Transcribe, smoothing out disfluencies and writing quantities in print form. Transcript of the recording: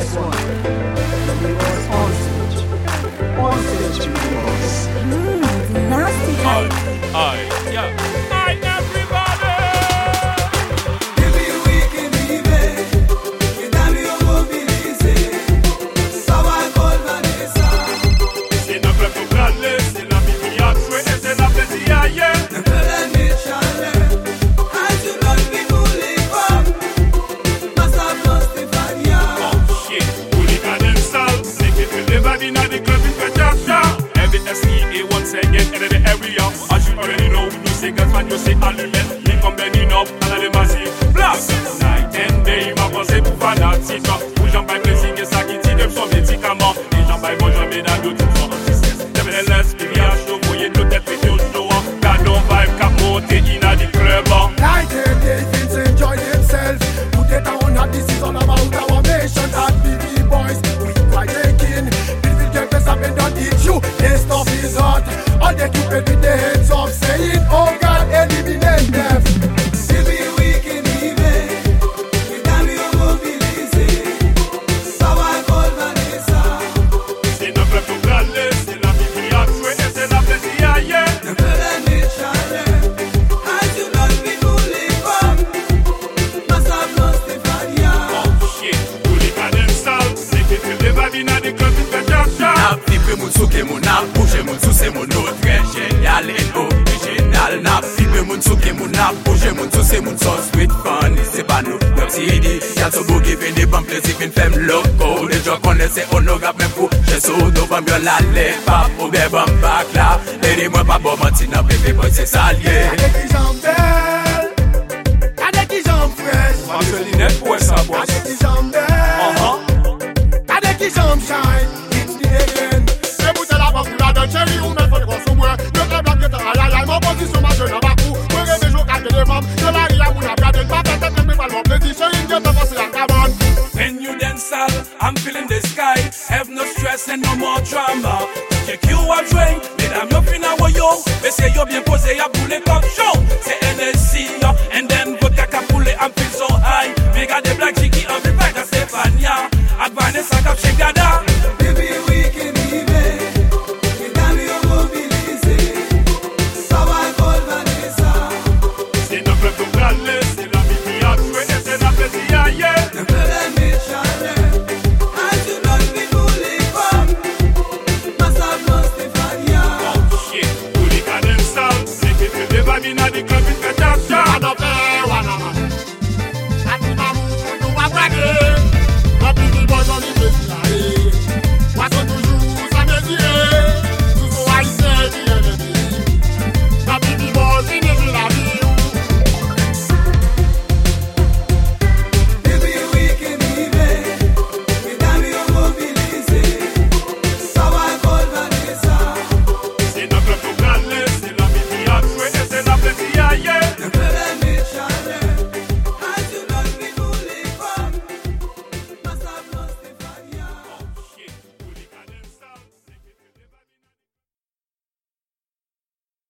just one. We was on stage. On stage we was. Nasty hype. Yeah. Aye, everybody. Every weekend evening, you tell me you mobiliser. Ça va col Vanessa. C'est notre peuple calé, c'est la vie à jouer et c'est la plaisir ailleurs. Ne peux la méchaler. As you don't be bully from Massacre Stefania. Oh shit, hooligan and salt. Make it feel the body in the club in Petasha. Every SEA once again in the area. As you already know, we say guns man, you say allumet. Me come burning up, and I massive blast. Night and day, ma pensée pour fanatique. Où j'en paye plaisir, que ça qui tire son médicament. Et j'en paye bon, j'en mets dans d'autres gens. Nevertheless, il y a chaud, voyez nous tête pété au show. Cadeau vibe, cap monté, in a the club. Night and day, things enjoy themselves. Put it on a decision about our nation. At BB boys, we try taking. People get best up and don't eat you. This stuff is hot. All they keep it with their heads up, saying, oh God, eliminate them. Every weekend evening, you tell me you mobiliser. Ça va col Vanessa. C'est notre peuple calé, c'est la vie à jouer et c'est la plaisir ailleurs. Ne peux la méchaler. As you don't be bully from Massacre Stefania. Oh shit, hooligan and salt. Make it feel the body in the club in Petasha. Nap vibre moun souke moun nap bouge moun sou c'est mon autre très génial et original. Nap vibre moun souke moun nap bouge moun sou c'est mon sauce sweet funny c'est pas nous. Même si il dit y'a so beau qui vient des bons plaisirs vient femme loco. Les gens connaissent honorable même pour j'ai sous devant bien la lèvre pas pour des bons bac là. Les moi pas bon mentir n'a bébé boy c'est salier. Y'a des qui jambes belles, y'a des qui jambes fraîches, Marcel Linette, ouais ça bosse. y'a des qui jambes belles, y'a des qui jambes shine. It's the again. Se boute la banque la donne chérie ou même faut de gros moi. Le club la guette à la mon position ma jeune en bakou. Moi rêve jour qu'à des femmes. De la ria moun a gardé pas tête mais pas mon plaisir. Chérie Dieu te passe la cabane. When you dance, I'm feeling the sky. Have no stress and no more drama.